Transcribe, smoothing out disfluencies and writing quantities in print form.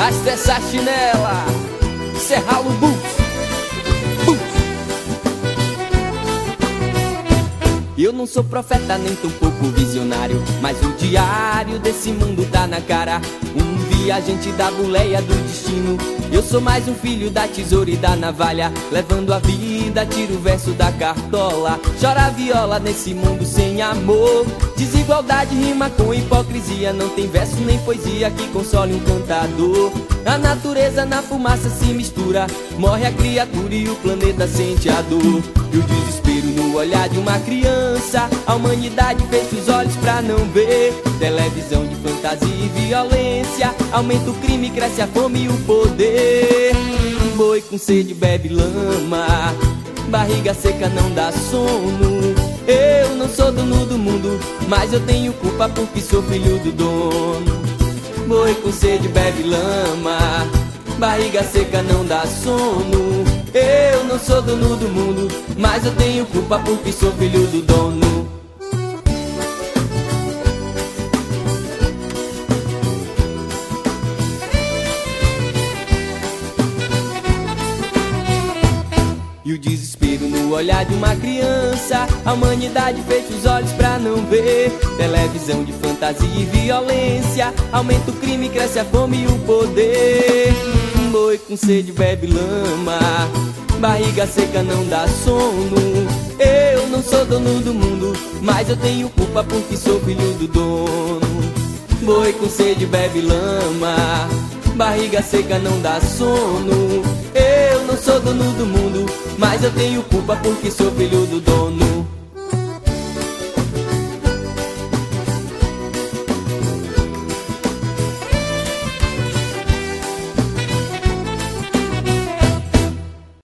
Arrasta essa chinela, Serralo Boots. Eu não sou profeta nem tão pouco visionário, mas o diário desse mundo tá na cara. Um viajante da buleia do destino. Eu sou mais um filho da tesoura e da navalha, levando a vida, tiro o verso da cartola. Chora a viola nesse mundo sem amor. Desigualdade rima com hipocrisia, não tem verso nem poesia que console um cantador. A natureza na fumaça se mistura, morre a criatura e o planeta sente a dor. E o desespero no olhar de uma criança, a humanidade fecha os olhos pra não ver. Televisão de fantasia e violência, aumenta o crime, cresce a fome e o poder. Boi com sede bebe lama, barriga seca não dá sono. Eu não sou dono do mundo, mas eu tenho culpa porque sou filho do dono. Boi com sede bebe lama, barriga seca não dá sono. Eu não sou dono do mundo, mas eu tenho culpa porque sou filho do dono. E o desespero no olhar de uma criança, a humanidade fecha os olhos pra não ver. Televisão de fantasia e violência, aumenta o crime, cresce a fome e o poder. Boi com sede bebe lama, barriga seca não dá sono. Eu não sou dono do mundo, mas eu tenho culpa porque sou filho do dono. Boi com sede bebe lama, barriga seca não dá sono. Eu não sou dono do mundo, mas eu tenho culpa porque sou filho do dono.